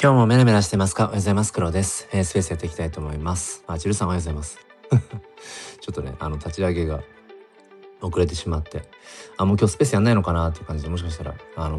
今日もメラメラしてますか？おはようございます。黒です。スペースやっていきたいと思います。チルさんおはようございます。ちょっとね、立ち上げが遅れてしまって、もう今日スペースやんないのかなっていう感じで、もしかしたら、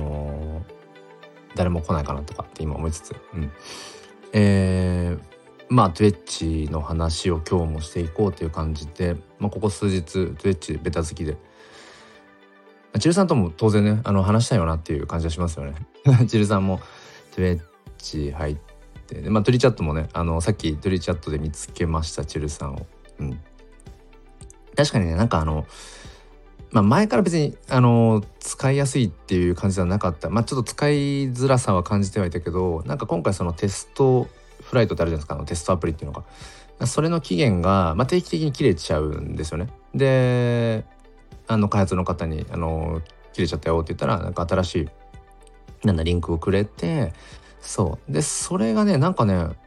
誰も来ないかなとかって今思いつつ、Twitch の話を今日もしていこうという感じで、ここ数日 Twitch ベタ好きで、チルさんとも当然ね、話したいよなっていう感じがしますよね。チルさんも Twitch 入ってで、トゥリチャットもね、さっきトゥリチャットで見つけました、チルさんを。確かにね、前から別に使いやすいっていう感じではなかった。ちょっと使いづらさは感じてはいたけど、今回そのテストフライトってあるじゃないですか、テストアプリっていうのが。それの期限が、定期的に切れちゃうんですよね。で、開発の方に切れちゃったよって言ったら、新しいリンクをくれて、そうで、それがね、前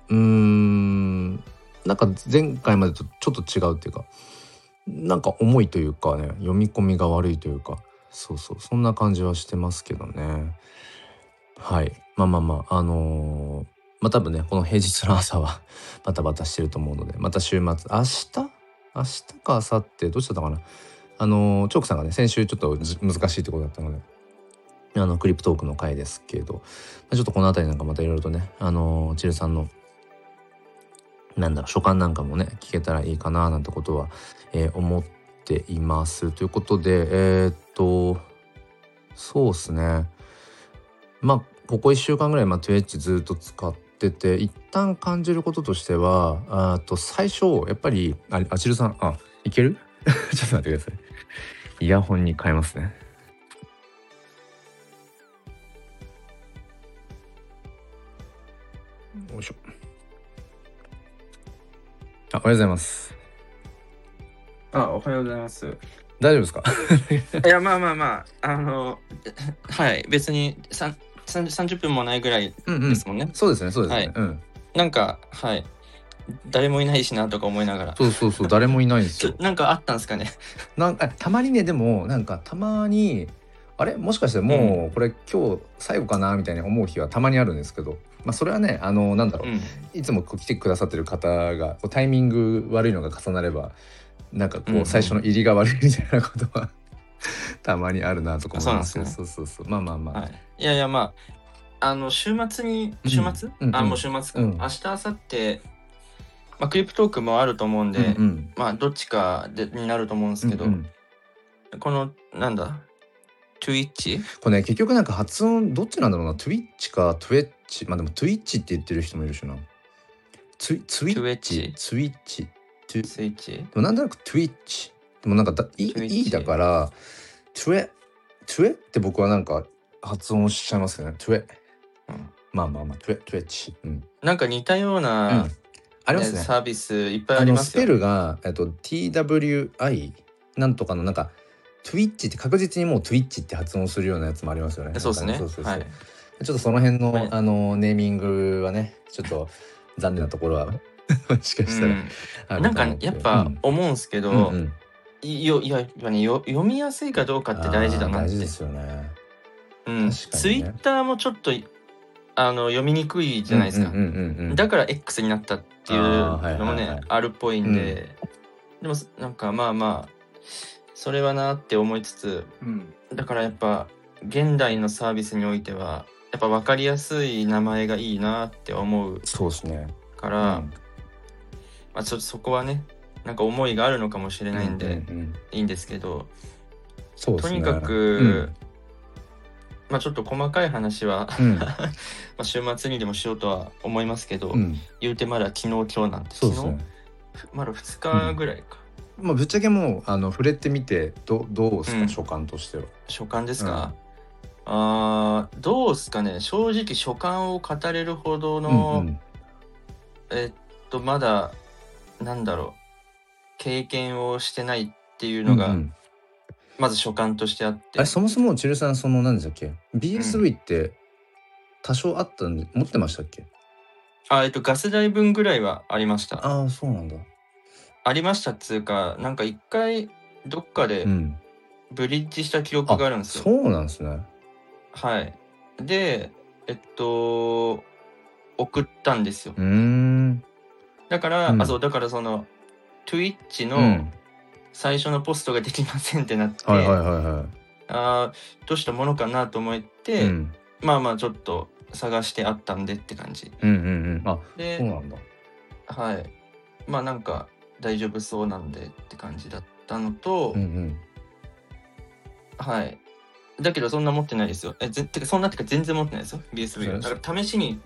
回までとちょっと違うっていうか、重いというかね、読み込みが悪いというか、そんな感じはしてますけどね。はい。多分ね、この平日の朝はバタバタしてると思うので、また週末、明日か明後日どっちだったかな。チョークさんがね、先週ちょっと難しいってことだったので、クリプトークの回ですけど、ちょっとこのあたりまたいろいろとね、チルさんの所感なんかもね聞けたらいいかななんてことは、思っていますということで、そうですね、ここ1週間ぐらいTwitch ずっと使ってて、一旦感じることとしては、最初やっぱりチルさんいけるちょっと待ってください。イヤホンに変えますね。よいしょ。おはようございます。 おはようございます。 大丈夫ですか？ いや、はい、別に30分もないぐらいですもんね。 そうですね。 はい。はい、誰もいないしなとか思いながら。 そう誰もいないんですよ。 あったんですかね。 たまにね、でもたまにあれもしかしてもうこれ今日最後かなみたいに思う日はたまにあるんですけど、それはねいつも来てくださってる方がタイミング悪いのが重なれば最初の入りが悪いみたいなことはたまにあるなとか思います。そう。 はい、いや週末もう週末か、明日明後日クリプトークもあると思うんで、どっちかになると思うんですけど、このTwitch？ これね、結局発音どっちなんだろうな。Twitch か Twitch。でも Twitch って言ってる人もいるしな。Twitch。でもなんとなく Twitch。でもE だから、Twitch って僕は発音しちゃいますよね。Twitch。Twitch。 似たような、 ありますね。 サービスいっぱいありますよ。 スペルがTWI なんとかのTwitch って確実にもう Twitch って発音するようなやつもありますよね。 そうですね。はい。 ちょっとその辺の、ネーミングはね、ちょっと残念なところはもしかしたらやっぱ思うんすけど、読みやすいかどうかって大事だなって。 大事ですよね。 ツイッターもちょっと読みにくいじゃないですか。だから X になったっていうのもねあるっぽいんで、でもそれはなって思いつつ、だからやっぱ現代のサービスにおいてはやっぱ分かりやすい名前がいいなって思う。 そうですね。 から、ちょっとそこはね思いがあるのかもしれないんで、いいんですけど、とにかく、ちょっと細かい話は、週末にでもしようとは思いますけど、言うてまだ昨日今日なんて、昨日まだ2日ぐらいか。 ぶっちゃけもう触れてみてどうですか、所感としては。 所感ですか？どうですかね。正直所感を語れるほどの、まだ経験をしてないっていうのが、まず所感としてあって。 そもそもチルさん何でしたっけ、 BSV って多少あったんで持ってましたっけ？ ガス代分ぐらいはありました。 そうなんだ。 ありましたっつうか、一回どっかでブリッジした記録があるんですよ。 そうなんですね。 はい。で送ったんですよ。だから、そうだからその Twitch の最初のポストができませんってなって、どうしたものかなと思って、まあまあちょっと探してあったんでって感じ。 で、そうなんだ。 はい。まあなんか大丈夫そうなんでって感じだったのと、はい。だけどそんな持ってないですよ。てかそんなってか全然持ってないですよ。BSV。だから試しに、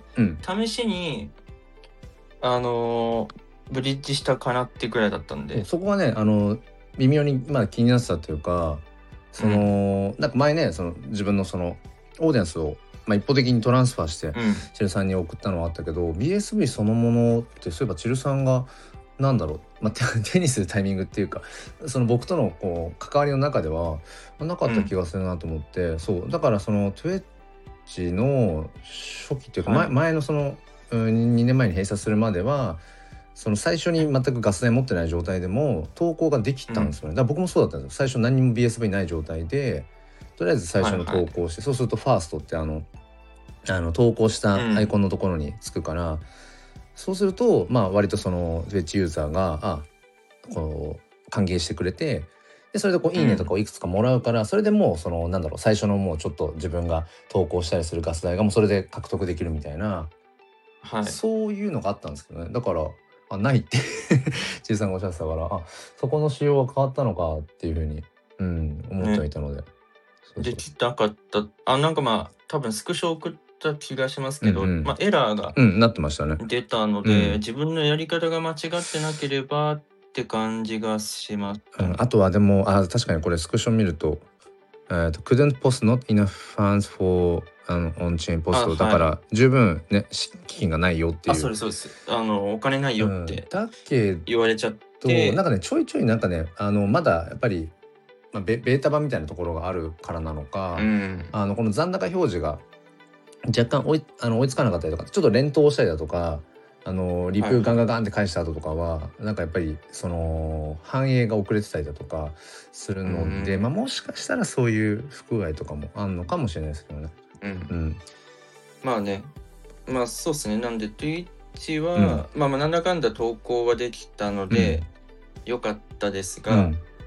ブリッジしたかなってくらいだったんで。 そこはね、微妙にまだ気になってたというか、その、なんか前ね、その自分のそのオーディエンスを一方的にトランスファーして、チルさんに送ったのはあったけど、BSV そのものってそういえばチルさんがなんだろう、手にするタイミングっていうか、その僕とのこう関わりの中ではなかった気がするなと思って、そうだからその Twitch の初期っていうか、前のその2年前に閉鎖するまでは、その最初に全くガス代持ってない状態でも投稿ができたんですよね。だから僕もそうだったんですよ。最初何にも BSV ない状態で、とりあえず最初の投稿して、そうするとファーストって投稿したアイコンのところにつくから、そうすると割とその Twitch ユーザーがこう歓迎してくれて、でそれでこういいねとかをいくつかもらうから、それでもうそのなんだろう、最初のもうちょっと自分が投稿したりするガス代がもうそれで獲得できるみたいな、そういうのがあったんですけどね。だからないってちいさんがおっしゃってたから、そこの仕様は変わったのかっていうふうに、思ってはいたので、 できなかった。なんか多分スクショ送った気がしますけど、エラーがなってましたね。 出たので、自分のやり方が間違ってなければって感じがします、 あとはでも確かにこれスクショ見るとcouldn't post not enough funds for on-chain post だから十分ね基金がないよっていう。 そうですお金ないよってだけ言われちゃって、 なんかねちょいちょいなんかねまだやっぱり、ベータ版みたいなところがあるからなのか、この残高表示が若干追いつかなかったりとか、ちょっと連投したりだとか、リプガンガガンって返した後とかは、なんかやっぱりその反映が遅れてたりだとかするので、もしかしたらそういう不具合とかもあるのかもしれないですけどね。 そうですね。なんで Twitch は、なんだかんだ投稿はできたので、良かったですが、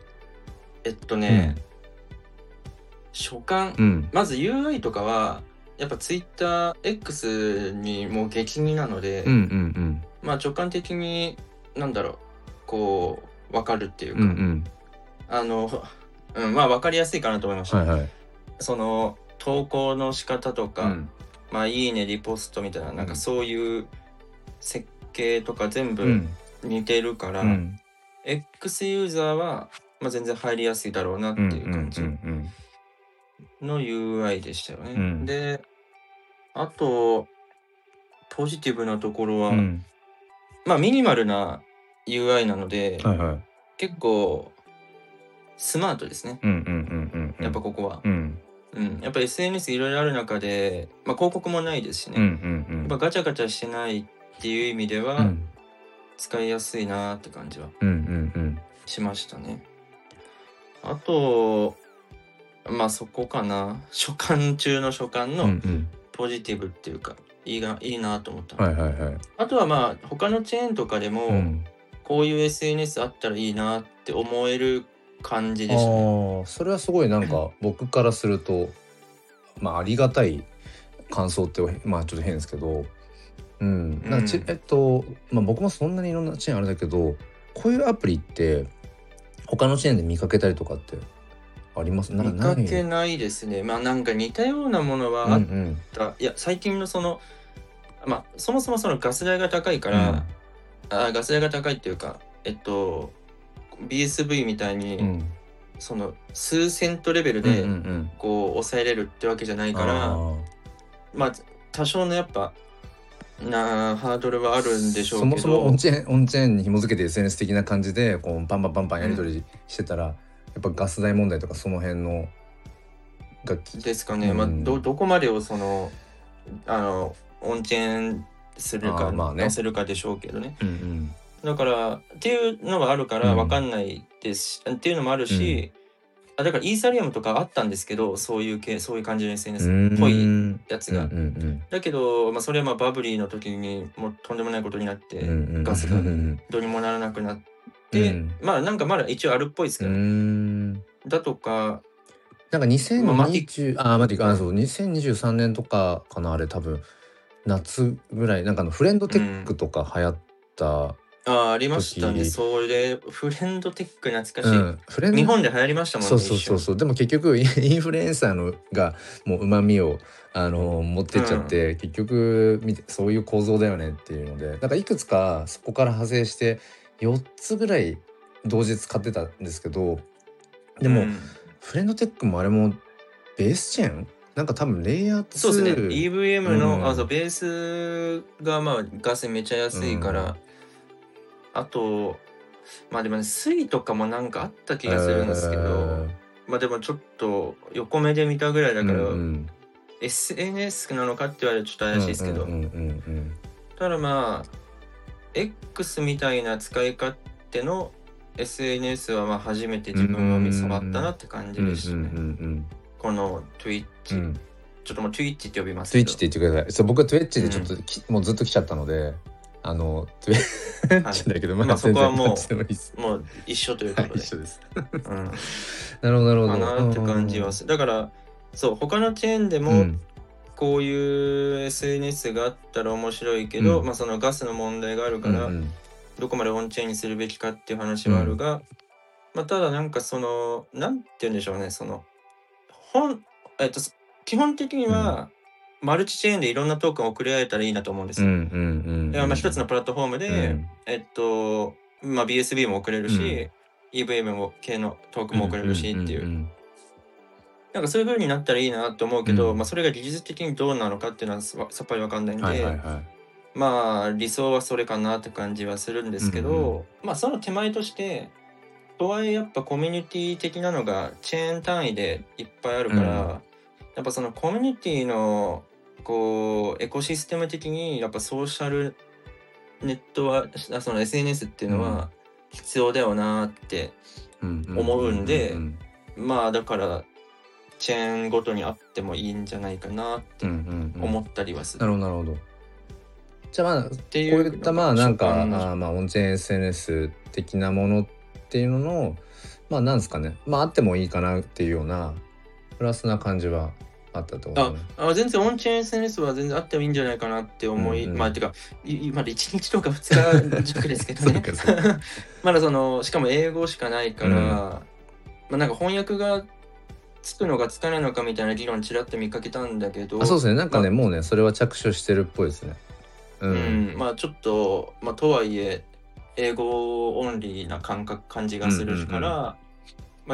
所感、まず UI とかはやっぱ TwitterX にもう激似なので、直感的にこう分かるっていうか、分かりやすいかなと思いました。その投稿の仕方とか、いいねリポストみたいな、なんかそういう設計とか全部似てるから、X ユーザーは、全然入りやすいだろうなっていう感じの UI でしたよね。で、あとポジティブなところは、ミニマルな UI なので、結構スマートですね。やっぱここは。やっぱ SNS いろいろある中で、広告もないですしね。やっぱガチャガチャしてないっていう意味では、使いやすいなって感じはしましたね。あとそこかな。所感中の所感のポジティブっていうか、いいなと思った。あとは他のチェーンとかでも、こういう SNS あったらいいなって思える感じでしたね。 それはすごいなんか僕からするとありがたい感想ってちょっと変ですけど、なんか僕もそんなにいろんなチェーンあれだけど、こういうアプリって他のチェーンで見かけたりとかってあります？ 見かけないですね。なんか似たようなものはあった。いや最近のそのそもそもそのガス代が高いから、ガス代が高いっていうかBSV みたいに、その数セントレベルでこう抑えれるってわけじゃないから、多少のやっぱハードルはあるんでしょうけど、 そもそもオンチェーンに紐づけて SNS 的な感じでこうバンバンやり取りしてたら、やっぱガス代問題とかその辺のがですかね。どこまでをそのオンチェーンするか載せるかでしょうけどね。だからっていうのがあるから分かんないです、っていうのもあるし、 だからイーサリアムとかあったんですけど、そういう感じの SNS っぽいやつが。だけど、それはバブリーの時にもうとんでもないことになって、ガスがどうにもならなくなって、なんかまだ一応あるっぽいですけどね。だとか、 なんか2023年とかかな、あれ多分夏ぐらい、なんかフレンドテックとか流行ったありましたね。それフレンドテック懐かしい、日本で流行りましたもんね。 そうでも結局インフルエンサーのがもううまみを持ってっちゃって、結局そういう構造だよねっていうので、なんかいくつかそこから派生して4つぐらい同時使ってたんですけど、でも、フレンドテックもあれもベースチェーンなんか多分レイヤー2、 そうですね、 EVM の、ベースがガスめちゃ安いから、あとでもね、水とかもなんかあった気がするんですけど、でもちょっと横目で見たぐらいだから、SNS なのかって言われるとちょっと怪しいですけど、ただX みたいな使い勝手の SNS は初めて自分を見触ったなって感じでしたね。この Twitch、ちょっともう Twitch って呼びますけど。 Twitch って言ってください。そう、僕は Twitch でちょっと、もうずっと来ちゃったので、Twitch だけど、 そこはもう一緒ということで。 一緒です。なるほどなるほど。 かなって感じはする。だからそう他のチェーンでもこういう SNS があったら面白いけど、そのガスの問題があるから、どこまでオンチェーンにするべきかっていう話はあるが、ただなんかなんて言うんでしょうね、基本的には、マルチチェーンでいろんなトークンを送り合えたらいいなと思うんですよ。一つのプラットフォームで、BSB も送れるし、EVM も系のトークンも送れるしっていう。なんかそういう風になったらいいなと思うけど、それが技術的にどうなのかっていうのはさっぱりわかんないんで、理想はそれかなって感じはするんですけど、その手前として、とはいえやっぱコミュニティ的なのがチェーン単位でいっぱいあるから、やっぱそのコミュニティのこうエコシステム的にやっぱソーシャルネットはその SNS っていうのは必要だよなって思うんで、だからチェーンごとにあってもいいんじゃないかなって思ったりはする。 なるほど。じゃあこういったなんかオンチェーン SNS 的なものっていうののなんですかね、あってもいいかなっていうようなプラスな感じはあったと思う。 全然オンチェーン SNS は全然あってもいいんじゃないかなって思い、てかまだ1日とか2日弱ですけどねまだしかも英語しかないから、なんか翻訳がつくのかつかないのかみたいな議論ちらっと見かけたんだけど、 そうですね、なんかね、もうねそれは着手してるっぽいですね。 ちょっととはいえ英語オンリーな感じがするから、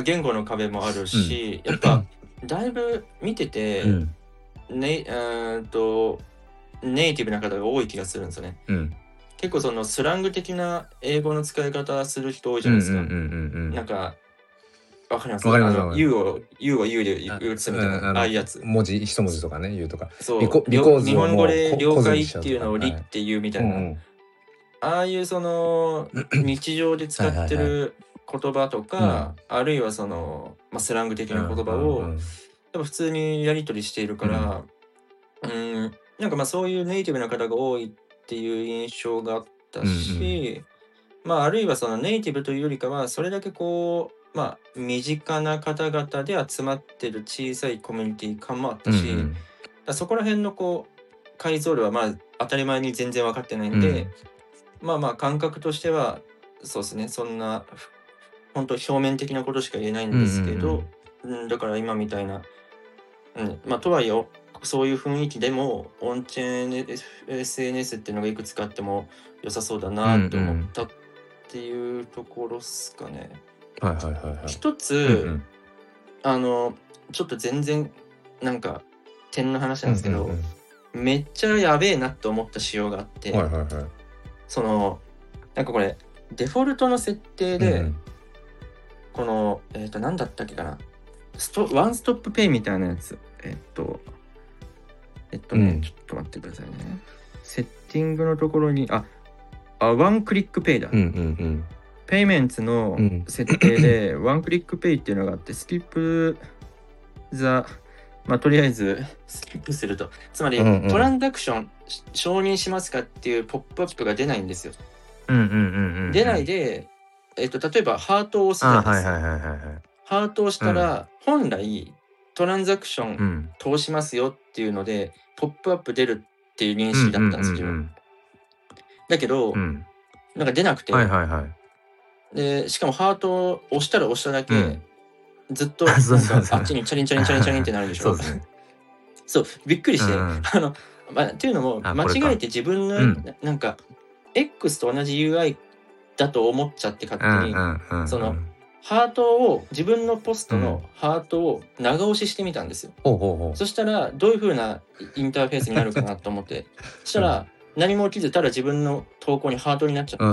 言語の壁もあるし、やっぱだいぶ見てて、ネイティブな方が多い気がするんですよね。結構スラング的な英語の使い方する人多いじゃないですか。なんかわかります。You は You で言ってたみたいな、ああいうやつ。 文字一文字とかね言うとか。 そう。日本語で了解っていうのを理っていうみたいな。ああいう日常で使ってる言葉とか、あるいはスラング的な言葉を普通にやり取りしているから、なんかそういうネイティブな方が多いっていう印象があったし、あるいはネイティブというよりかはそれだけこう身近な方々で集まってる小さいコミュニティ感もあったし、そこら辺のこう解像度は当たり前に全然分かってないんで、感覚としてはそうですね、そんな本当表面的なことしか言えないんですけど、だから今みたいな、とはいえそういう雰囲気でもオンチェーン SNS っていうのがいくつかあっても良さそうだなと思ったっていうところですかね。一つ、ちょっと全然なんか点の話なんですけど、めっちゃやべえなと思った仕様があって、なんかこれデフォルトの設定で、この何だったっけかな、ワンストップペイみたいなやつ、ちょっと待ってくださいね。セッティングのところにワンクリックペイだ。 ペイメンツの設定でワンクリックペイっていうのがあって、スキップザ、まあとりあえずスキップすると、つまりトランザクション承認しますかっていうポップアップが出ないんですよ。出ないで、例えばハートを押すじゃないですか。ハートを押したら、本来トランザクション通しますよっていうので、ポップアップ出るっていう認識だったんですよ。だけど、なんか出なくて、でしかもハートを押したら押しただけ、ずっとなんかあっちにチャリンチャリンチャリンチャリンってなるでしょ。そう、びっくりして、っていうのも間違えて自分のなんか X と同じ UI だと思っちゃって勝手にそのハートを自分のポストのハートを長押ししてみたんですよ。そしたらどういう風なインターフェースになるかなと思ってそしたら何も起きずただ自分の投稿にハートになっちゃって、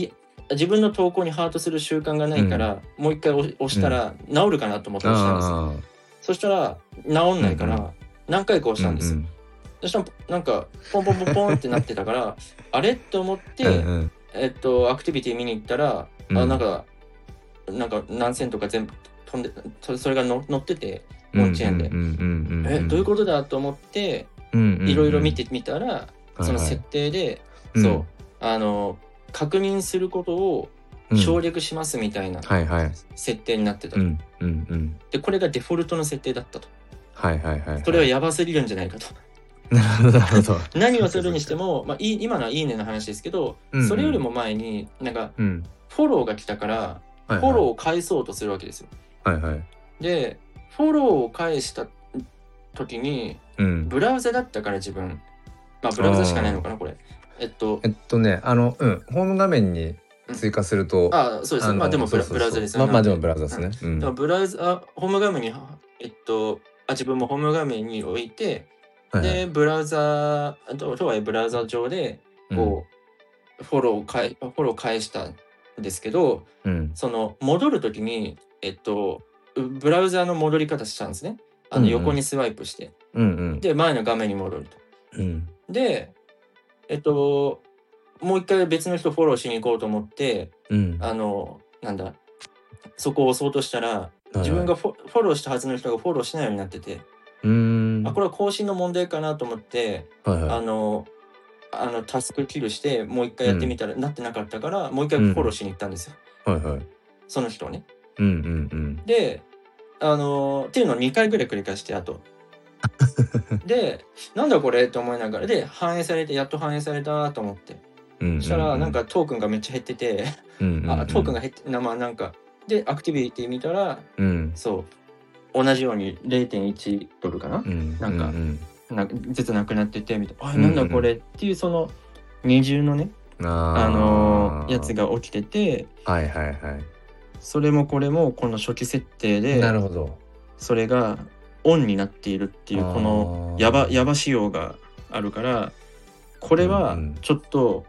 自分の投稿にハートする習慣がないから、もう一回押したら治るかなと思って押したんですよ。そしたら治んないから何回か押したんですよ。そしたらなんかポンポンポンポンってなってたからあれって思ってアクティビティ見に行ったら、なんか何千とか全部飛んでそれが載っててオンチェーンでどういうことだと思っていろいろ見てみたらその設定でそう確認することを省略しますみたいな設定になってたと。でこれがデフォルトの設定だったと。それはやばすぎるんじゃないかと。何をするにしても、今のはいいねの話ですけど、それよりも前になんかフォローが来たからフォローを返そうとするわけですよ。でフォローを返した時にブラウザだったから自分ブラウザしかないのかなこれ。 ホーム画面に追加すると、 そうです。でもブラウザですよね。でもブラウザですね。 ブラウザホーム画面に自分もホーム画面に置いて、でブラウザとはブラウザ上でこうフォロー返したんですけど、その戻るときにブラウザの戻り方したんですね。横にスワイプして、で前の画面に戻ると。でもう一回別の人フォローしに行こうと思って、そこを押そうとしたら、自分がフォローしたはずの人がフォローしないようになってて、これは更新の問題かなと思って、タスクキルしてもう一回やってみたら、なってなかったからもう一回フォローしに行ったんですよ。その人をね。で、っていうのを2回ぐらい繰り返してでなんだこれって思いながらで反映されてやっと反映されたと思って、そしたらなんかトークンがめっちゃ減っててトークンが減ってなんかでアクティビティ見たら、そう同じように 0.1 ドルかな、なんかずつなくなっててみたいな、なんだこれっていうその二重のねやつが起きてて、それもこれもこの初期設定でそれがオンになっているっていうこのヤバ仕様があるから、これはちょっと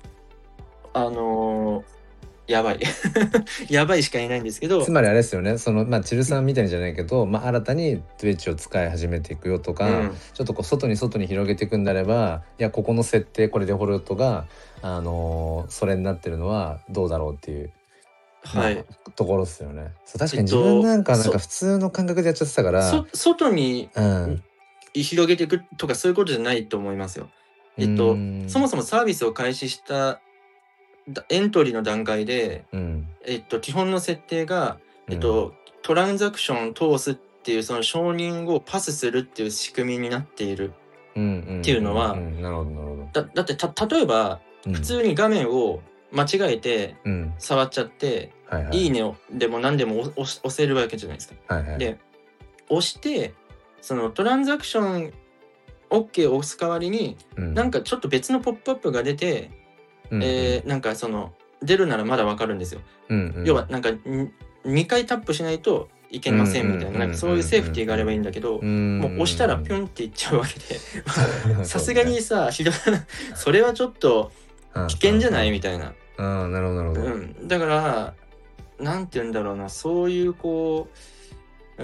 やばいやばいしかいないんですけど、 つまりあれですよね、そのチルさんみたいにじゃないけど、新たに Twitch を使い始めていくよとか、ちょっとこう外に広げていくんであれば、いやここの設定これデフォルトがそれになってるのはどうだろうっていうところですよね。確かに自分なんか普通の感覚でやっちゃってたから、 外に広げていくとかそういうことじゃないと思いますよ。そもそもサービスを開始したエントリーの段階で、基本の設定が、トランザクションを通すっていうその承認をパスするっていう仕組みになっているっていうのは、だって例えば、普通に画面を間違えて触っちゃって、いいねをでも何でも押せるわけじゃないですか。で押してそのトランザクション OK を押す代わりに、なんかちょっと別のポップアップが出て、なんかその出るならまだわかるんですよ。要はなんか2回タップしないといけませんみたいな、なんかそういうセーフティーがあればいいんだけど、もう押したらピュンっていっちゃうわけでさすがにさそれはちょっと危険じゃないみたいな。 なるほど。 だからなんて言うんだろうな、そういうこう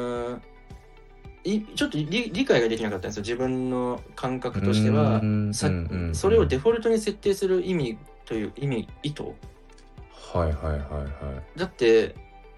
ちょっと理解ができなかったんですよ、自分の感覚としては。それをデフォルトに設定する意味という意図はいはいはいはい。 だって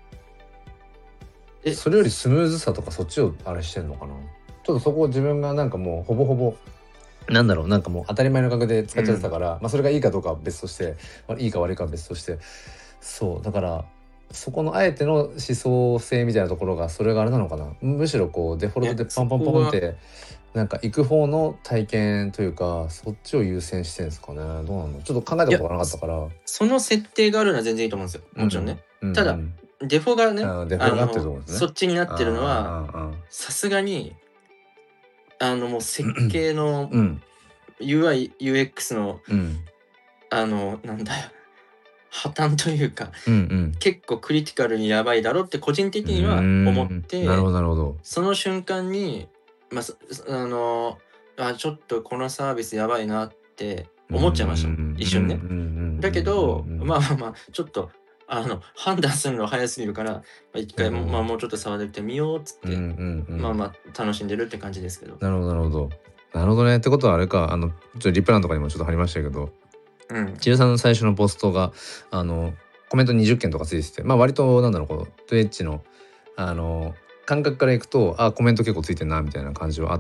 それよりスムーズさとかそっちをあれしてんのかな。ちょっとそこを自分がなんかもうほぼほぼなんだろう、なんかもう当たり前の感覚で使っちゃってたから、まあそれがいいかどうかは別として、いいか悪いかは別として、そうだからそこのあえての思想性みたいなところがそれがあれなのかな。むしろこうデフォルトでパンパンパンってなんか行く方の体験というか、そっちを優先してんですかね。どうなんだ。ちょっと考えたことがなかったから。 その設定があるのは全然いいと思うんですよ。もちろんね。ただデフォがね、 デフォがあってると思うんですね。 そっちになってるのはさすがにもう設計の UI UX のなんだよ破綻というか、結構クリティカルにやばいだろって個人的には思って、 なるほどなるほど。 その瞬間にちょっとこのサービスやばいなって思っちゃいました一瞬ね。だけどまあちょっと判断するの早すぎるから一回もうちょっと触ってみようっつって楽しんでるって感じですけど。 なるほどなるほどなるほどね。ってことはあれか、ちょっとリプランとかにもちょっと貼りましたけど、千代さんの最初のポストがコメント20件とかついてて、まあ割となんだろう、このTwitchの感覚からいくとコメント結構ついてんなみたいな感じはあって、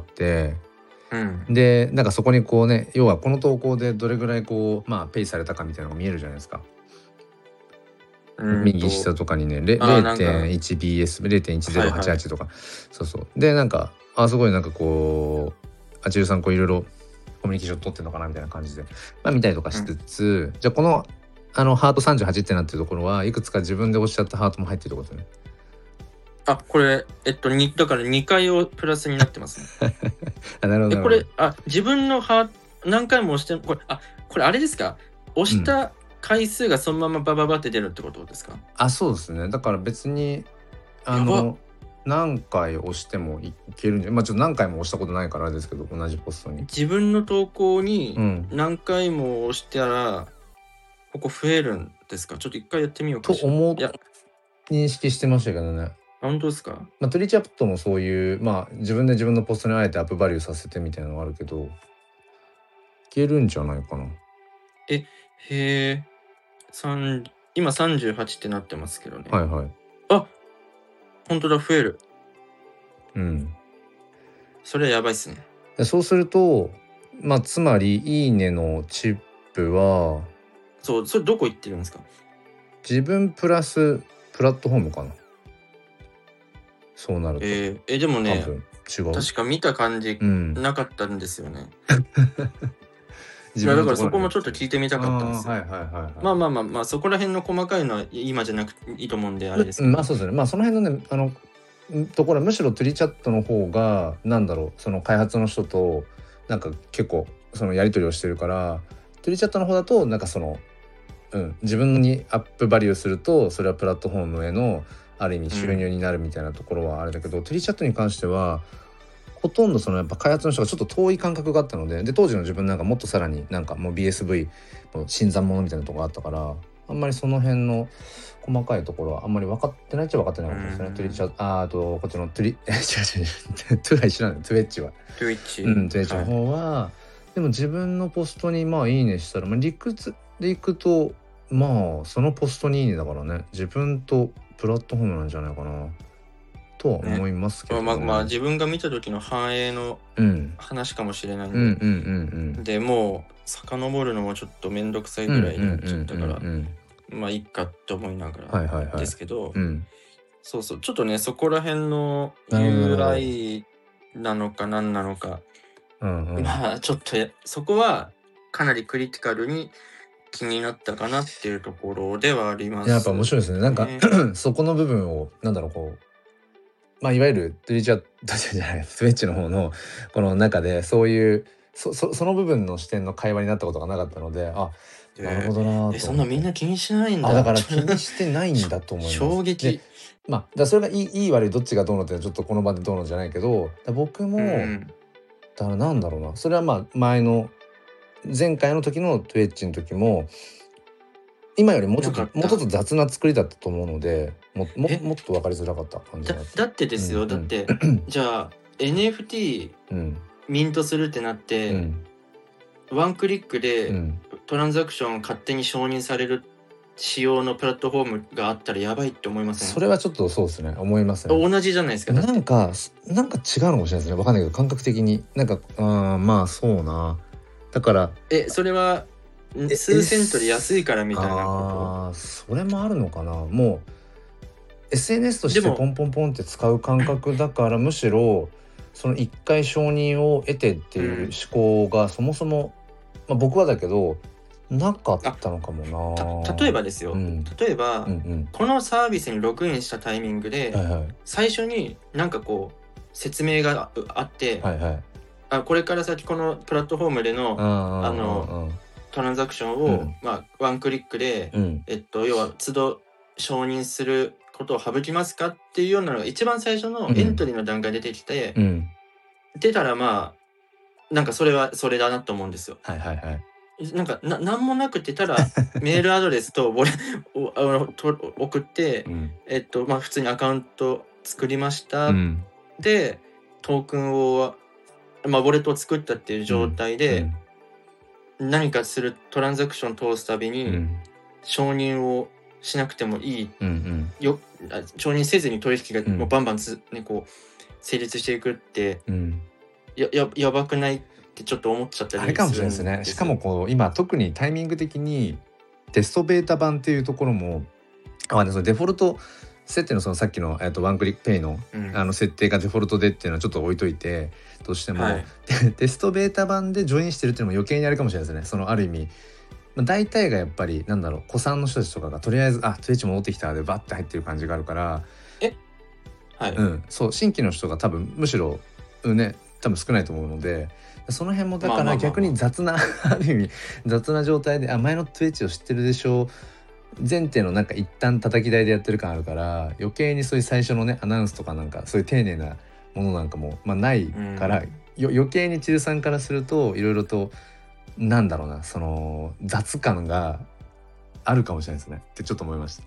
でなんかそこにこうね、要はこの投稿でどれぐらいこうペイされたかみたいなのが見えるじゃないですか。右下とかにね 0.1BS0.1088 とか、そうそうでなんかすごいなんかこう千代さんこういろいろコミュニケーション取ってんのかなみたいな感じで見たりとかしつつ、じゃあこのハート38ってなってるところはいくつか自分でおっしゃったハートも入ってるところですね。 これだから2回をプラスになってますね。 なるほど。 これ自分の何回も押してこれあれですか、押した回数がそのままバババって出るってことですか？ そうですね。だから別に何回押してもいけるんじゃ、ちょっと何回も押したことないからあれですけど、同じポストに自分の投稿に何回も押したら、ここ増えるんですか？ちょっと一回やってみようかしら。 認識してましたけどね。 本当ですか？ トリチャットもそういう自分で自分のポストにあえてアップバリューさせてみたいなのがあるけど、いけるんじゃないかな。 へえ。今38ってなってますけどね。 はいはい。 本当だ、増える。それはやばいっすね。 そうするとつまりいいねのチップはそれどこ行ってるんですか？ 自分プラスプラットフォームかな。そうなるとでもね、 違う。 確か見た感じなかったんですよね。だからそこもちょっと聞いてみたかったんですよ。まあそこら辺の細かいのは今じゃなくていいと思うんであれですけど。 そうですね。その辺のねところはむしろトゥリチャットの方がなんだろう、その開発の人となんか結構そのやり取りをしてるから、トゥリチャットの方だとなんかその自分にアップバリューするとそれはプラットフォームへのある意味収入になるみたいなところはあれだけど、トゥリチャットに関してはほとんどそのやっぱ開発の人がちょっと遠い感覚があったので、当時の自分なんかもっとさらになんかもう BSV の新参者みたいなところがあったから、あんまりその辺の細かいところはあんまり分かってないっちゃ分かってないことですね。トゥリチャこっちのトゥは一緒なんだよ。トゥエッチは。 トゥエッチ。 トゥエッチの方は、でも自分のポストにいいねしたら、理屈でいくとそのポストにいいねだからね、自分とプラットフォームなんじゃないかなとは思いますけどね。 自分が見た時の反映の話かもしれないんで、でもう遡るのもちょっとめんどくさいぐらいになっちゃったからいいかって思いながらですけど、そうちょっとねそこら辺の由来なのか何なのか、ちょっとそこはかなりクリティカルに気になったかなっていうところではあります。 やっぱ面白いですね。なんかそこの部分をなんだろう、こういわゆるトゥリチャットじゃないスウェッチの方のこの中でそういうその部分の視点の会話になったことがなかったので、なるほどなと。 そんなみんな気にしないんだ。 だから気にしてないんだと思います。 衝撃。 だそれがいい悪いどっちがどうのってちょっとこの場でどうのじゃないけど、僕もだからなんだろうな、それは前回の時のトゥエッチの時も今よりもうちょっと雑な作りだったと思うので、もっと分かりづらかった感じだってですよ、だってじゃあ NFT ミントするってなって、ワンクリックでトランザクション勝手に承認される仕様のプラットフォームがあったらやばいって思いません？ それはちょっとそうですね、思いますね。 同じじゃないですか。 なんか違うのかもしれないですね。わかんないけど感覚的になんかまあそうな。だからそれは数セントで安いからみたいなこと？ それもあるのかな。もう SNS としてポンポンポンって使う感覚だからむしろその一回承認を得てっていう思考がそもそも、僕はだけどなかったのかもな。 例えばですよ、例えば、このサービスにログインしたタイミングで、最初になんかこう説明があって、これから先このプラットフォームでのトランザクションを、ワンクリックで、要は都度承認することを省きますかっていうようなのが一番最初のエントリーの段階で出てきて、出たらなんかそれはそれだなと思うんですよ。なんかなんもなくてただメールアドレスと送って、普通にアカウント作りました、でトークンをウォレットを作ったっていう状態で、何かするトランザクション通すたびに、承認をしなくてもいい、承認せずに取引がもうバンバンこう成立していくって、やばくないってちょっと思っちゃったりするんです。 あれかもしれないですね。しかもこう今特にタイミング的にテストベータ版っていうところもそのデフォルト設定のそのさっきの、ワンクリックペイの、設定がデフォルトでっていうのはちょっと置いといてとしても、テストベータ版でジョインしてるっていうのも余計にあるかもしれないですね。そのある意味大体がやっぱり古参の人たちとかがとりあえずTwitch 戻ってきたでバッて入ってる感じがあるから、そう新規の人が多分むしろ多分少ないと思うので、その辺もだから逆に雑なある意味雑な状態で前の Twitch を知ってるでしょう前提の一旦叩き台でやってる感あるから、余計にそういう最初のアナウンスとかそういう丁寧なものなんかもないから、余計にチルさんからするといろいろとその雑感があるかもしれないですねってちょっと思いました。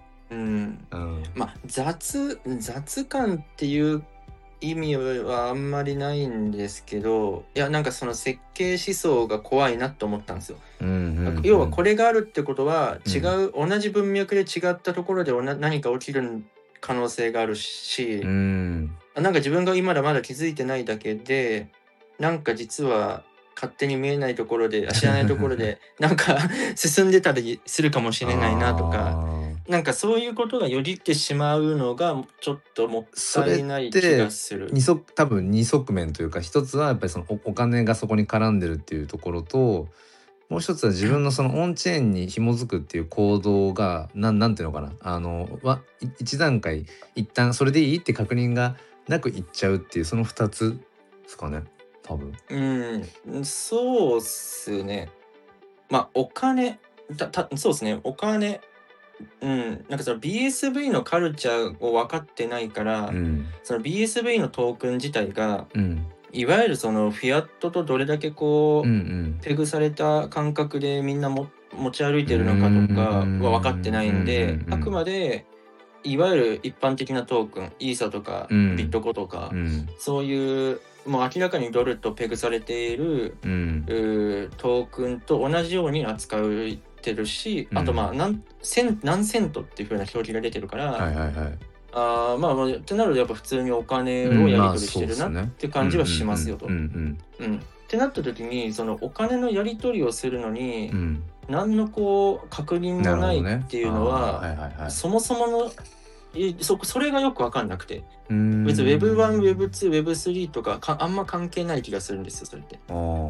雑感っていう意味はあんまりないんですけど、いやなんかその設計思想が怖いなと思ったんですよ。要はこれがあるってことは同じ文脈で違ったところで何か起きる可能性があるし、なんか自分が今まだ気づいてないだけでなんか実は勝手に見えないところで知らないところでなんか進んでたりするかもしれないなとか、なんかそういうことがよぎってしまうのがちょっともったいない気がする。 多分2側面というか、一つはやっぱりそのお金がそこに絡んでるっていうところと、もう一つは自分のそのオンチェーンに紐づくっていう行動がなんていうのかな、一段階一旦それでいいって確認がなくいっちゃうっていう、その2つですかね多分。 そうっすね。お金そうですね、お金なんかその BSV のカルチャーを分かってないから、その BSV のトークン自体が、いわゆるそのフィアットとどれだけこう、ペグされた感覚でみんな持ち歩いてるのかとかは分かってないんで、あくまでいわゆる一般的なトークン、イーサとかビットコとか、そういうもう明らかにドルとペグされている、トークンと同じように扱ってるし、あと何セントっていう風な表記が出てるから、ってなるとやっぱ普通にお金をやり取りしてるなって感じはしますよと。ってなった時にそのお金のやり取りをするのに、何のこう確認もないっていうのは、そもそものそれがよく分かんなくて、別に Web1、Web2、Web3 とかあんま関係ない気がするんですよそれって。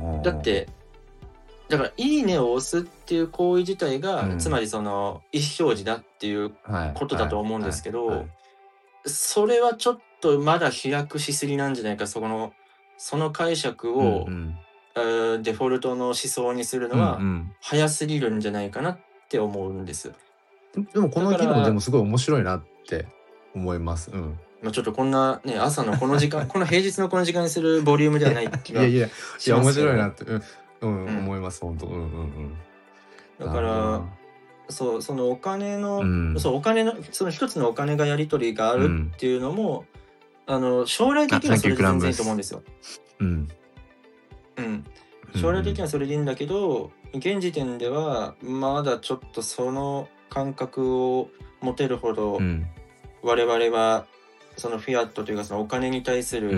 だからいいねを押すっていう行為自体が、つまりその意思表示だっていうことだと思うんですけど、それはちょっとまだ飛躍しすぎなんじゃないか、その解釈を、デフォルトの思想にするのは早すぎるんじゃないかなって思うんです。 でもこの議論でもすごい面白いなって思います。 ちょっとこんなね朝のこの時間この平日のこの時間にするボリュームではない気がいや面白いなって思います本当。 だからそのお金の、お金のその一つのお金がやり取りがあるっていうのも、将来的にはそれで全然いいと思うんですよ。将来的にはそれでいいんだけど、現時点ではまだちょっとその感覚を持てるほど、 うん我々はそのフィアットというかそのお金に対する、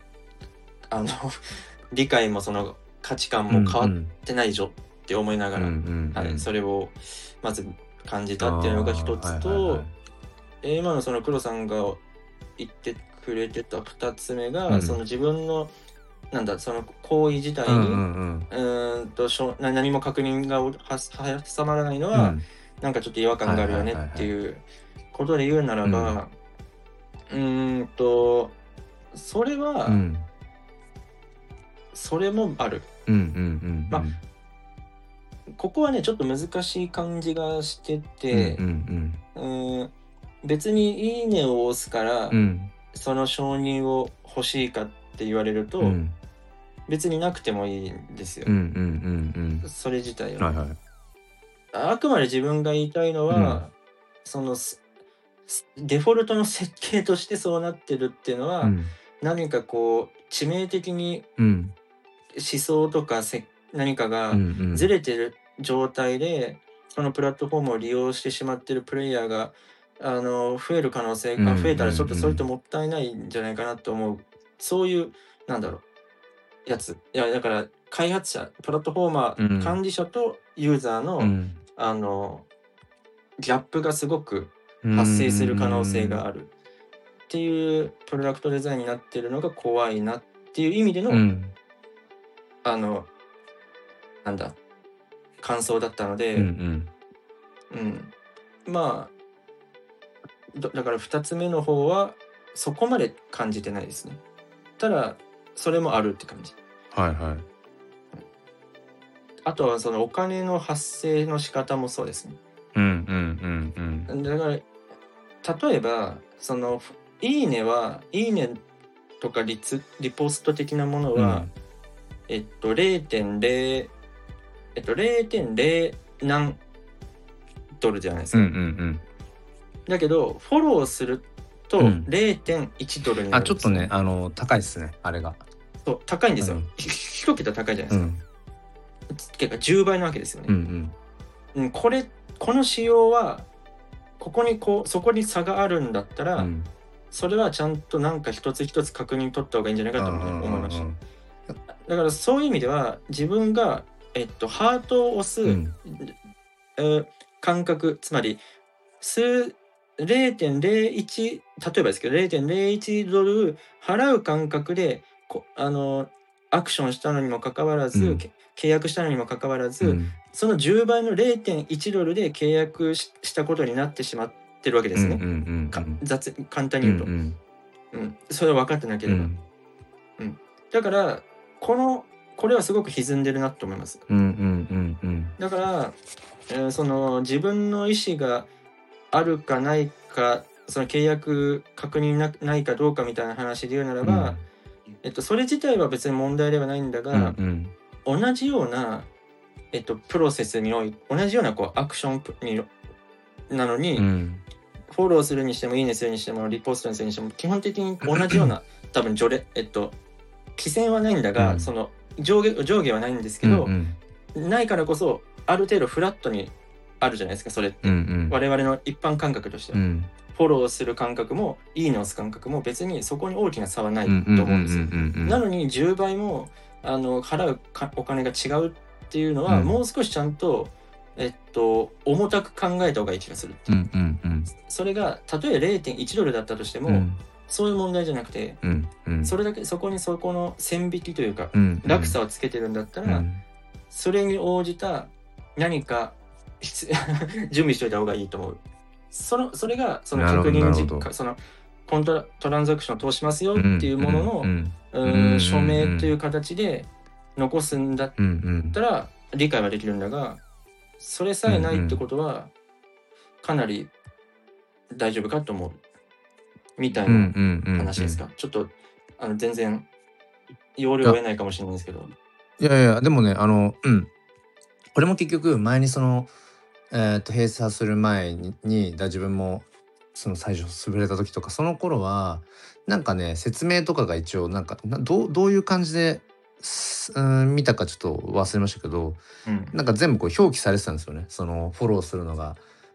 理解もその価値観も変わってないぞって思いながら、それをまず感じたっていうのが一つと、今のその黒さんが言ってくれてた2つ目が、その自分のその行為自体に何も確認が挟まらないのは、なんかちょっと違和感があるよねっていうことで言うならば、それは、それもある。まあここはねちょっと難しい感じがしてて、別にいいねを押すから、その承認を欲しいかって言われると、別になくてもいいんですよ。それ自体は、あくまで自分が言いたいのは、そのデフォルトの設計としてそうなってるっていうのは、何かこう致命的に思想とか何かがずれてる状態で、そのプラットフォームを利用してしまってるプレイヤーが増える可能性が増えたら、ちょっとそれってもったいないんじゃないかなと思う。そういうやつ。いやだから開発者、プラットフォーマー、管理者とユーザーの、ギャップがすごく発生する可能性があるっていうプロダクトデザインになってるのが怖いなっていう意味での、感想だったので、まあだから2つ目の方はそこまで感じてないですね。ただそれもあるって感じ。あとはそのお金の発生の仕方もそうですね。だから例えばそのいいねとかリポスト的なものは、0.0 何ドルじゃないですか。だけどフォローすると 0.1 ドルになるんですよ。 ちょっとね高いですね、あれが。 そう高いんですよ。一桁高いじゃないですか。結構10倍なわけですよね。この仕様はそこに差があるんだったら、それはちゃんとなんか一つ一つ確認取った方がいいんじゃないかと思いました。だからそういう意味では自分がハートを押す、感覚、つまり0.01 例えばですけど 0.01 ドル払う感覚でアクションしたのにもかかわらず、契約したのにもかかわらず、その10倍の 0.1 ドルで契約したことになってしまってるわけですね。簡単に言うと、それは分かってなければ、だからこれはすごく歪んでるなと思います。だから、その自分の意思があるかないか、その契約確認ないかどうかみたいな話で言うならば、それ自体は別に問題ではないんだが、同じような、プロセスにおいて同じようなアクションなのに、フォローするにしてもいいねするにしてもリポストにするにしても基本的に同じような多分規制はないんだが、その上下はないんですけど、ないからこそある程度フラットにあるじゃないですか、それって、我々の一般感覚としては、フォローする感覚もいいねを押す感覚も別にそこに大きな差はないと思うんですよ。なのに10倍も払うお金が違うっていうのは、もう少しちゃんと重たく考えた方がいい気がするっていう。それがたとえ 0.1 ドルだったとしても、そういう問題じゃなくて、それだけそこの線引きというか、落差をつけてるんだったら、それに応じた何か準備しておいた方がいいと思う。それがその確認そのトランザクションを通しますよっていうものの署名という形で残すんだったら理解はできるんだが、それさえないってことはかなり大丈夫かと思うみたいな話ですか。ちょっと全然要領を得ないかもしれないですけど。 いやでもねこれも結局前にその閉鎖する前に自分もその最初潰れた時とかその頃はなんかね説明とかが一応なんかどういう感じで見たかちょっと忘れましたけど、なんか全部表記されてたんですよね。そのフォローするのが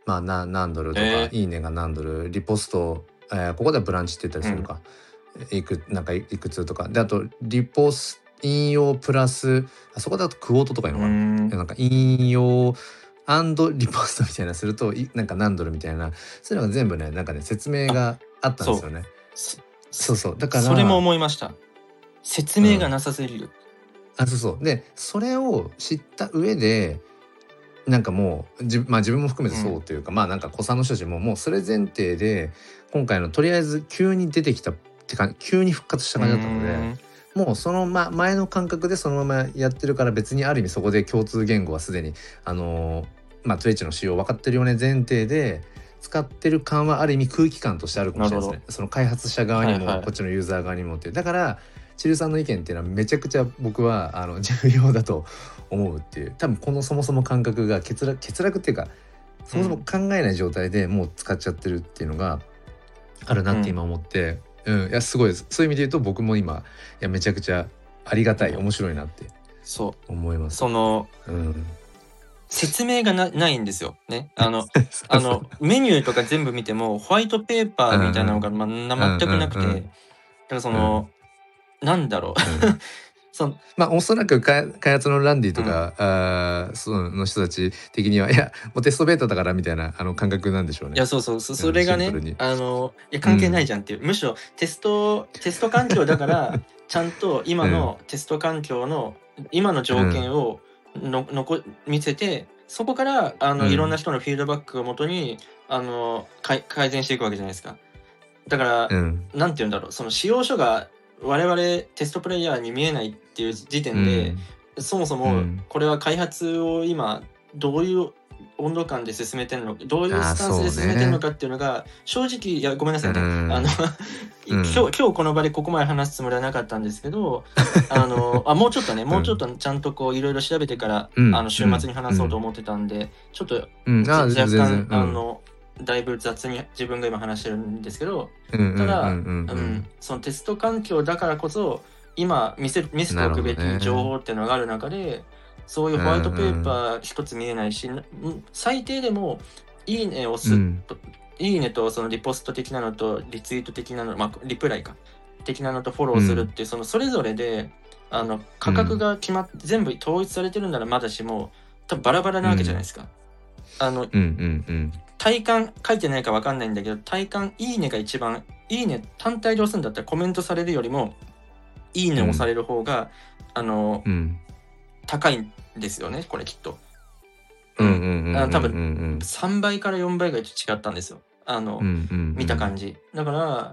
まあ何ドルとか、いいねが何ドル、リポスト、ここではブランチって言ったりするか、なんかいくつとかで、あとリポス引用プラス、そこだとクオートとかいうのかな、なんか引用リポストみたいなするとなんか何ドルみたいな、そういうのが全部ねなんかね説明があったんですよね。そうだからそれも思いました。説明がなさすぎる。 そうでそれを知った上でなんかもう自分も含めてそうというか、まあなんか古参の人たちももうそれ前提で今回のとりあえず急に出てきたってか急に復活した感じだったので、もうその前の感覚でそのままやってるから、別にある意味そこで共通言語はすでにTwitch の仕様分かってるよね前提で使ってる感はある意味空気感としてあるかもしれないですね。その開発者側にも、こっちのユーザー側にもっていう。だからチルさんの意見っていうのはめちゃくちゃ僕は重要だと思うっていう。多分このそもそも感覚が欠落っていうか、そもそも考えない状態でもう使っちゃってるっていうのがあるなって今思って、いやすごいです。そういう意味で言うと僕も今めちゃくちゃありがたい、面白いなって思います。 その、説明がないんですよね。メニューとか全部見てもホワイトペーパーみたいなのが全くなくて、だからその、なんだろうまあおそらく開発のランディとか、その人たち的にはいやもうテストベータだからみたいな感覚なんでしょうね。 いやそれがねいや関係ないじゃんっていう、むしろテスト環境だからちゃんと今のテスト環境の今の条件を見せて、そこからいろんな人のフィードバックをもとに改善していくわけじゃないですか。だから、なんて言うんだろう、その仕様書が我々テストプレイヤーに見えないっていう時点で、そもそもこれは開発を今どういう温度感で進めてるのか、どういうスタンスで進めてるのかっていうのが正直、いやごめんなさいね、今日この場でここまで話すつもりはなかったんですけど、もうちょっとね、もうちょっとちゃんとこういろいろ調べてから、週末に話そうと思ってたんで、ちょっと若干だいぶ雑に自分が今話してるんですけど、ただそのテスト環境だからこそ今見せておくべき情報っていうのがある中で、そういうホワイトペーパー一つ見えないし、最低でもいいねを押す、いいねとそのリポスト的なのとリツイート的なの、リプライか的なのとフォローするっていう、そのそれぞれで価格が決まって全部統一されてるならまだしも、多分バラバラなわけじゃないですか。体感書いてないか分かんないんだけど、体感いいねが一番、いいね単体で押すんだったらコメントされるよりもいいねを押される方が高いんですよね、これきっと。多分3倍から4倍が違ったんですよ、見た感じだから、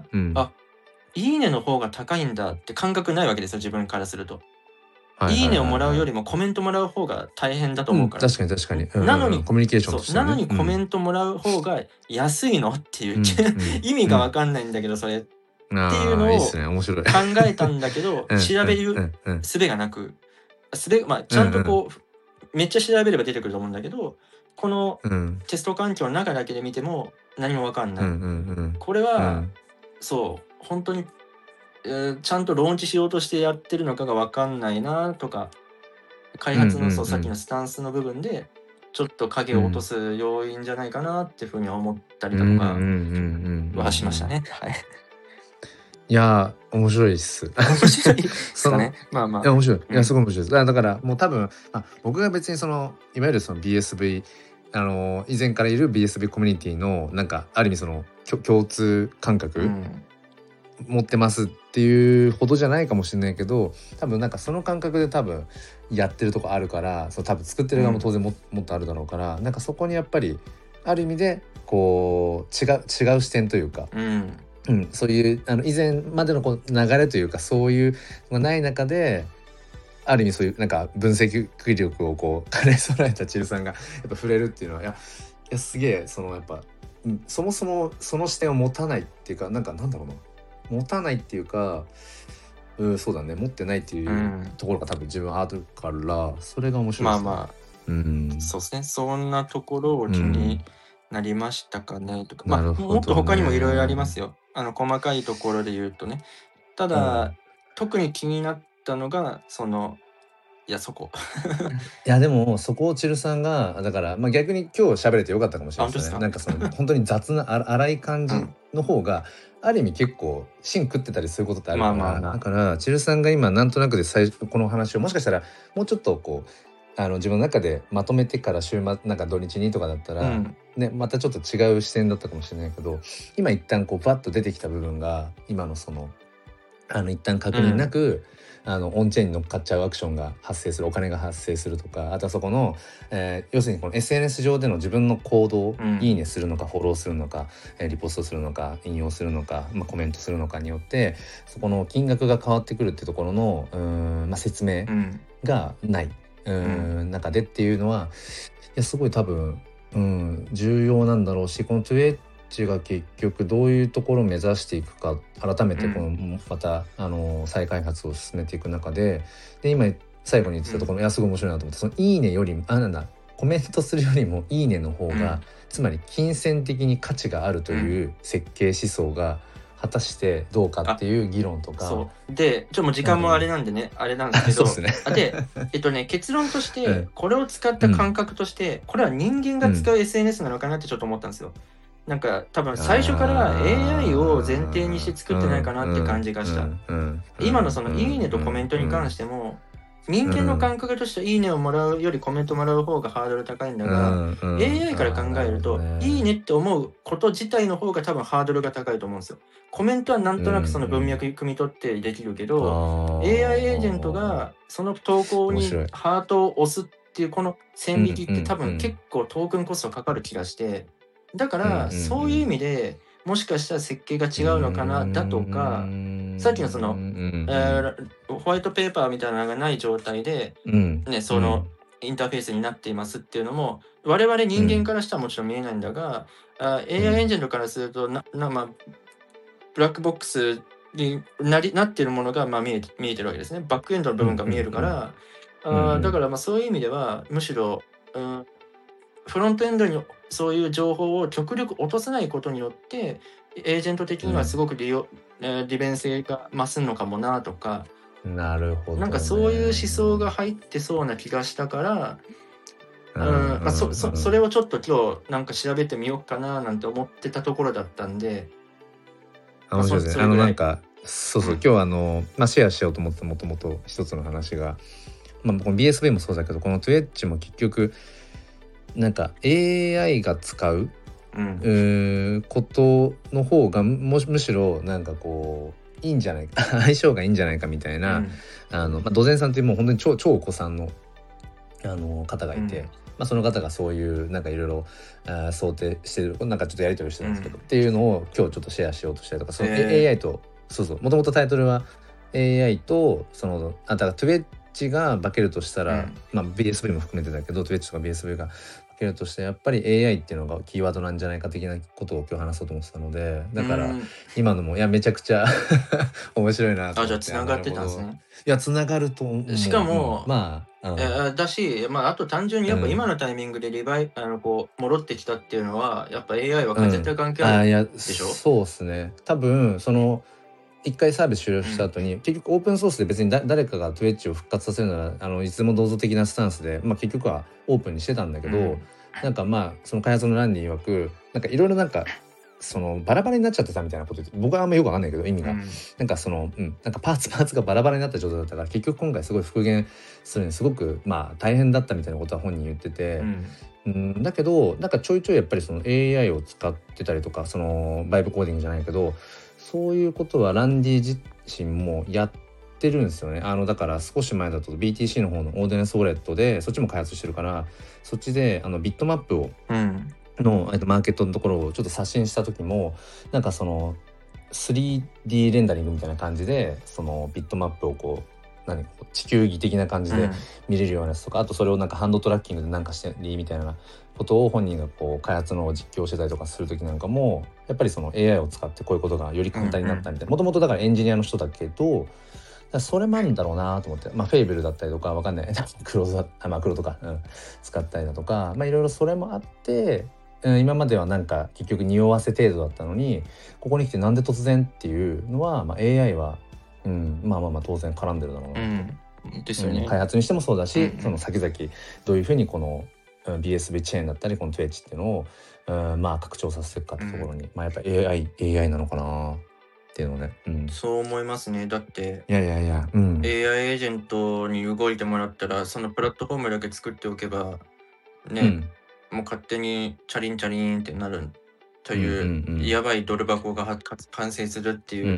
いいねの方が高いんだって感覚ないわけですよ、自分からすると。いいねをもらうよりもコメントもらう方が大変だと思うから。 確かに。なのにコミュニケーションとしてなのにコメントもらう方が安いのっていう意味が分かんないんだけど、それっていうのを考えたんだけど、調べる術がなく、ちゃんとこうめっちゃ調べれば出てくると思うんだけど、このテスト環境の中だけで見ても何も分かんない。これはそう本当にちゃんとローンチしようとしてやってるのかが分かんないなとか、開発のさっきのスタンスの部分でちょっと影を落とす要因じゃないかなっていうふうに思ったりだとかはしましたね。はい。 いや面白いっす。 面白いですかね。いや面白い。いやすごい面白いです。だからもう多分僕が別にそのいわゆるその BSV 以前からいる BSV コミュニティのなんかある意味その共通感覚、持ってますっていうほどじゃないかもしれないけど、多分なんかその感覚で多分やってるとこあるから、多分作ってる側も当然もっとあるだろうから、なんかそこにやっぱりある意味でこう違う視点というか、そういう以前までのこう流れというかそういうのがない中で、ある意味そういうなんか分析力をこう兼ね備えたチルさんがやっぱ触れるっていうのは、いやすげえそのやっぱ、そもそもその視点を持たないっていうか、なんだろうな、持たないっていうか、そうだね、持ってないっていうところが多分自分あるから、それが面白いですね。 そうですね。そんなところを気になりましたかねとか、もっと他にもいろいろありますよ。細かいところで言うとね。ただ、特に気になったのがそのいやそこいやでもそこをチルさんがだから、まあ、逆に今日喋れてよかったかもしれないですね。 あなんかその本当に雑な荒い感じの方が、ある意味結構芯食ってたりすることってあるから、だからチルさんが今なんとなくでこの話をもしかしたらもうちょっとこう自分の中でまとめてから週末なんか土日にとかだったら、ね、またちょっと違う視点だったかもしれないけど、今一旦こうバッと出てきた部分が今のその一旦確認なく、オンチェーンに乗っかっちゃうアクションが発生する、お金が発生するとか、あとはそこの、要するにこの SNS 上での自分の行動、いいねするのかフォローするのか、リポストするのか引用するのか、コメントするのかによってそこの金額が変わってくるっていうところの説明がない、中でっていうのは、いやすごい多分、重要なんだろうし、この Twitchが結局どういうところを目指していくか、改めてこのまた再開発を進めていく中で、今最後に言ってたところ、いやすごい面白いなと思って、そのいいねよりコメントするよりもいいねの方が、つまり金銭的に価値があるという設計思想が果たしてどうかっていう議論とか。 そうでもう時間もあれなんでね、あれなんですけど、そうですね。で結論として、これを使った感覚として、これは人間が使う SNS なのかなってちょっと思ったんですよ。なんか多分最初から AI を前提にして作ってないかなって感じがした。今のそのいいねとコメントに関しても、人間の感覚としていいねをもらうよりコメントもらう方がハードル高いんだが、AI から考えるといいねって思うこと自体の方が多分ハードルが高いと思うんですよ。コメントはなんとなくその文脈汲み取ってできるけど、AI エージェントがその投稿にハートを押すっていうこの線引きって多分結構トークンコストかかる気がして、だからそういう意味でもしかしたら設計が違うのかなだとか、さっきのその、ホワイトペーパーみたいなのがない状態で、そのインターフェースになっていますっていうのも我々人間からしたらもちろん見えないんだが、AI エンジェントからするとブラックボックスになっているものが見えてるわけですね。バックエンドの部分が見えるから、だからそういう意味ではむしろ、フロントエンドにそういう情報を極力落とさないことによってエージェント的にはすごく利便性が増すのかもなとか、 なるほど、ね、 なんかそういう思想が入ってそうな気がしたから、それをちょっと今日なんか調べてみようかななんて思ってたところだったんで、 面白いですね。なんかそう、今日シェアしようと思ってもともと一つの話が、この BSV もそうだけど、この Twitch も結局なんか AI が使う、ことの方がむしろなんかこういいんじゃないか相性がいいんじゃないかみたいな、土前さんっていうもう本当に超お子さんの方がいて、その方がそういうなんかいろいろ想定してる、なんかちょっとやり取りしてるんですけど、っていうのを今日ちょっとシェアしようとしたりとか、その AI ともともとタイトルは AI とだから Twitch が化けるとしたら、BSV も含めてだけど Twitch とか BSV が化けるとしてやっぱり AI っていうのがキーワードなんじゃないか的なことを今日話そうと思ってたので、だから今のもめちゃくちゃ面白いなと思って。 じゃあつながってたんですね。 いやつながると思う。 しかも、だし、あと単純にやっぱ今のタイミングで戻ってきたっていうのはやっぱ AI は絶対関係あるでしょ。 そうですね。多分一回サービス終了した後に、結局オープンソースで別に誰かが Twitch を復活させるならいつもどうぞ的なスタンスで、結局はオープンにしてたんだけど、なんかその開発のランディ曰くなんかいろいろなんかバラバラになっちゃってたみたいなこと言って、僕はあんまよくわかんないけど意味が、なんかなんかパーツがバラバラになった状態だったから、結局今回すごい復元するのにすごく大変だったみたいなことは本人言ってて、だけどなんかちょいちょいやっぱりAI を使ってたりとか、バイブコーディングじゃないけど、そういうことはランディ自身もやってるんですよね。だから少し前だと BTC の方のオーディネンスウォレットでそっちも開発してるから、そっちでビットマップを、のマーケットのところをちょっと刷新した時も、なんか3D レンダリングみたいな感じでビットマップを地球儀的な感じで見れるようなやつとか、あとそれをなんかハンドトラッキングでなんかしていいみたいなことを本人が開発の実況してたりとかする時なんかも、やっぱりAI を使ってこういうことがより簡単になったみたいな、もともとだからエンジニアの人だけど、それもあるんだろうなと思って、フェイブルだったりとかわかんない黒とか、使ったりだとか、いろいろそれもあって、今まではなんか結局匂わせ程度だったのに、ここに来てなんで突然っていうのは、AI は当然絡んでるだろうなとですよね。 開発にしてもそうだし、 うんうん、 その先々どういうふうにこの BSV チェーンだったりこの Twitch っていうのを、まあ拡張させていくかってところに、まあやっぱ AI なのかなっていうのね、 そう思いますね。だっていや、 AI エージェントに動いてもらったら、そのプラットフォームだけ作っておけばね、もう勝手にチャリンチャリンってなるという、やばいドル箱が完成するっていう、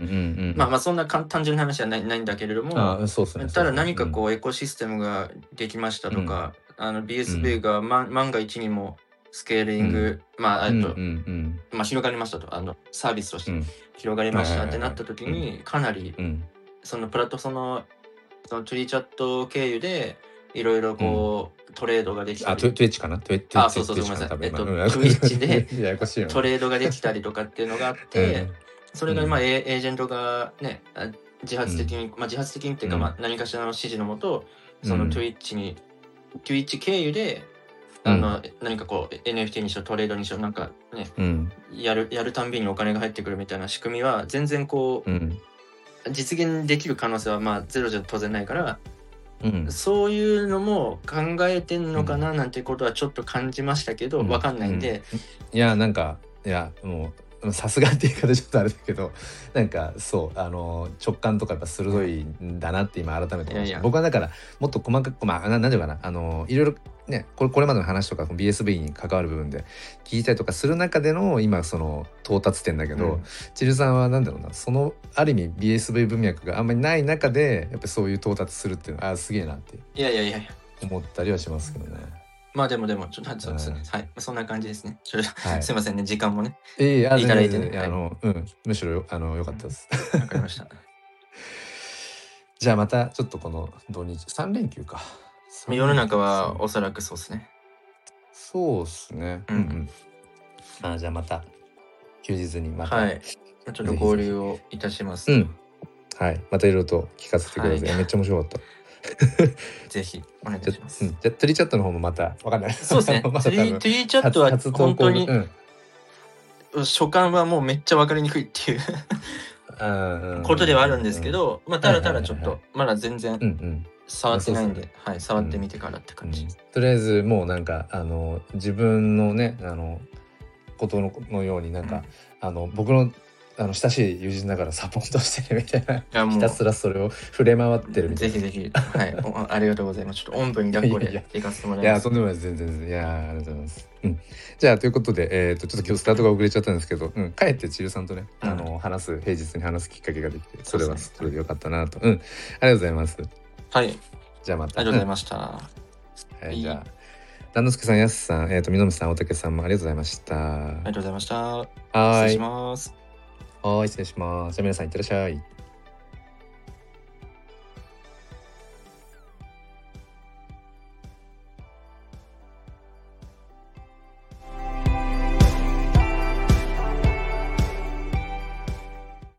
まあそんな単純な話はないんだけれども、 そうですね、 ただ何かこうエコシステムができましたとか、BSV が万が一にもスケーリング、まあ広がりましたと、サービスとして広がりましたってなった時に、かなりそのプラットそのトゥリーチャット経由でいろいろこう、トレードができたり、 トゥイッチかな、 そうごめんなさい、トゥイッチでトレードができたりとかっていうのがあって、それがまあエージェントがね自発的に、自発的にっていうか、まあ何かしらの指示のもと、そのトゥイッチ経由で何かこう NFT にしろトレードにしろなんかね、やるたんびにお金が入ってくるみたいな仕組みは全然こう、実現できる可能性はまあゼロじゃ当然ないから、そういうのも考えてんのかななんてことはちょっと感じましたけど、わかんないんで、 いやなんかもうさすがって言い方ちょっとあれだけど、なんかそう直感とかやっぱ鋭いんだなって今改めて思いました。僕はだからもっと細かくなんていうかないろいろねこれまでの話とか BSV に関わる部分で聞いたりとかする中での今その到達点だけど、チルさんはなんだろうな、そのある意味 BSV 文脈があんまりない中でやっぱそういう到達するっていうのはすげえなって思ったりはしますけどね。 まあでもちょっとはいそんな感じですね。すいませんね、時間もねいただいてね、むしろ良かったです。 わかりました。 じゃあまたちょっとこの土日3連休か。 世の中はおそらくそうですね。 そうですね。じゃあまた休日にまた、 ちょっと合流をいたします。 はい、またいろいろと聞かせてください。めっちゃ面白かった。 ぜひお願いします。 じゃあトゥリーチャットの方もまたわかんない。 そうですね。トゥリーチャットは本当に初感はもうめっちゃわかりにくいっていうことではあるんですけど、まあただちょっとまだ全然触ってないんで、触ってみてからって感じ。 とりあえずもうなんか自分のねことのようになんか僕の親しい友人だからサポートしてるみたいな、ひたすらそれを触れ回ってるみたいな。 ぜひありがとうございます。ちょっとおんぶに抱っこで行かせてもらいます。 いやとんでもないです、全然。いやありがとうございます。じゃあということでちょっと今日スタートが遅れちゃったんですけど、帰ってチルさんとね平日に話すきっかけができて、それでよかったなと。ありがとうございます。 はい。 じゃあまた。 ありがとうございました。はい、じゃあ段之助さん、やすさん、みさん、大竹さんもありがとうございました。 ありがとうございました。 失礼します。 はい、失礼します。じゃあ皆さんいってらっしゃい。